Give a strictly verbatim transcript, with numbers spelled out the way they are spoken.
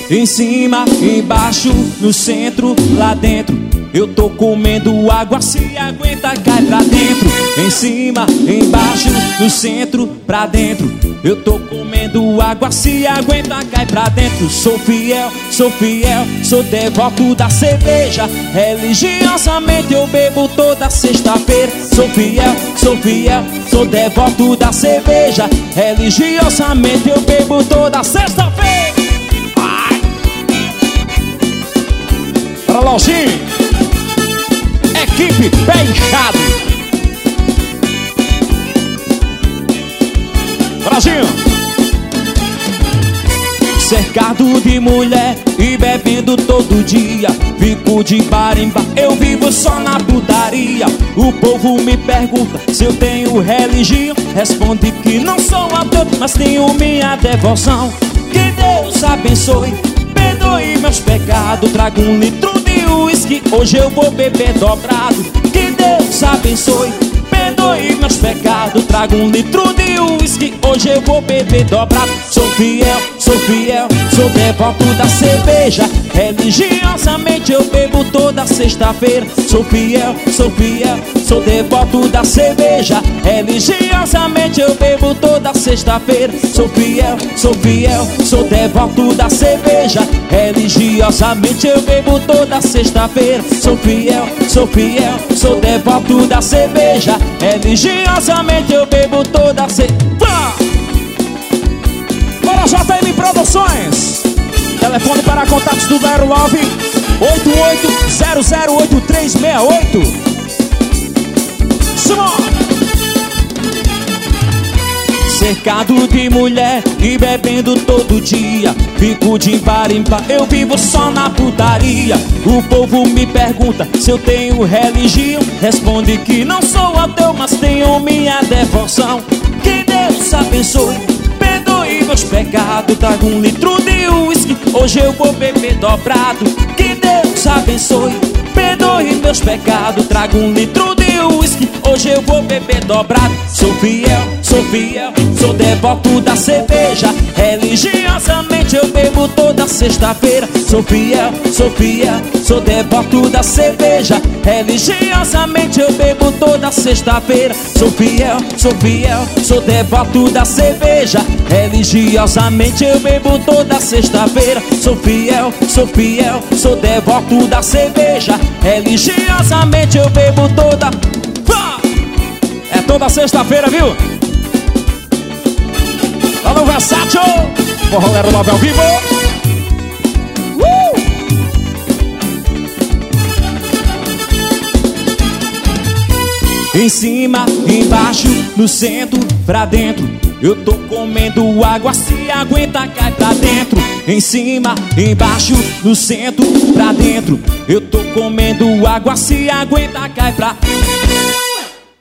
Em cima, embaixo, no centro, lá dentro. Eu tô comendo água, se aguenta, cai pra dentro. Em cima, embaixo, no centro, pra dentro. Eu tô comendo água, se aguenta, cai pra dentro. Sou fiel, sou fiel, sou devoto da cerveja. Religiosamente eu bebo toda sexta-feira. Sou fiel, sou fiel, sou devoto da cerveja. Religiosamente eu bebo toda sexta-feira. Para Lojinha, equipe pé inchado. Brasil. Cercado de mulher e bebendo todo dia. Fico de bar em bar, eu vivo só na putaria. O povo me pergunta se eu tenho religião. Responde que não sou ateu, mas tenho minha devoção. Que Deus abençoe, perdoe meus pecados. Trago um litro de uísque, hoje eu vou beber dobrado. Que Deus abençoe, perdoe meus pecados. Trago um litro de uísque, hoje eu vou beber dobrado. Sou fiel, sou fiel, sou devoto da cerveja. Religiosamente eu bebo toda sexta-feira. Sou fiel, sou fiel, sou devoto da cerveja. Religiosamente eu bebo toda sexta-feira. Sou fiel, sou fiel, sou devoto da cerveja. Religiosamente eu bebo toda sexta-feira. Sou fiel, sou fiel, sou devoto da cerveja. Religiosamente eu bebo toda sexta-feira. Para J M Produções. Telefone para contatos do zero nove oito oito zero zero oito três seis oito. Cercado de mulher e bebendo todo dia. Fico de bar em bar, eu vivo só na putaria. O povo me pergunta se eu tenho religião. Responde que não sou ateu, mas tenho minha devoção. Que Deus abençoe, perdoe meus pecados. Trago um litro de uísque, hoje eu vou beber dobrado. Que Deus abençoe, perdoe meus pecados. Trago um litro de uísque, hoje eu vou beber dobrado. Sou fiel, sou fiel, sou devoto da cerveja. Religiosamente eu bebo toda sexta-feira. Sou fiel, sou fiel, sou devoto da cerveja. Religiosamente eu bebo toda sexta-feira. Sou fiel, sou fiel, sou devoto da cerveja. Religiosamente eu bebo toda sexta-feira. Sou fiel, sou fiel, sou devoto da cerveja. Religiosamente eu bebo toda. É toda sexta-feira, viu? Alô, Versátil! Forró Lero nove ao vivo! Uh! Em cima, embaixo, no centro, pra dentro. Eu tô comendo água, se aguenta, cai pra dentro. Em cima, embaixo, no centro, pra dentro. Eu tô comendo água, se aguenta, cai pra dentro.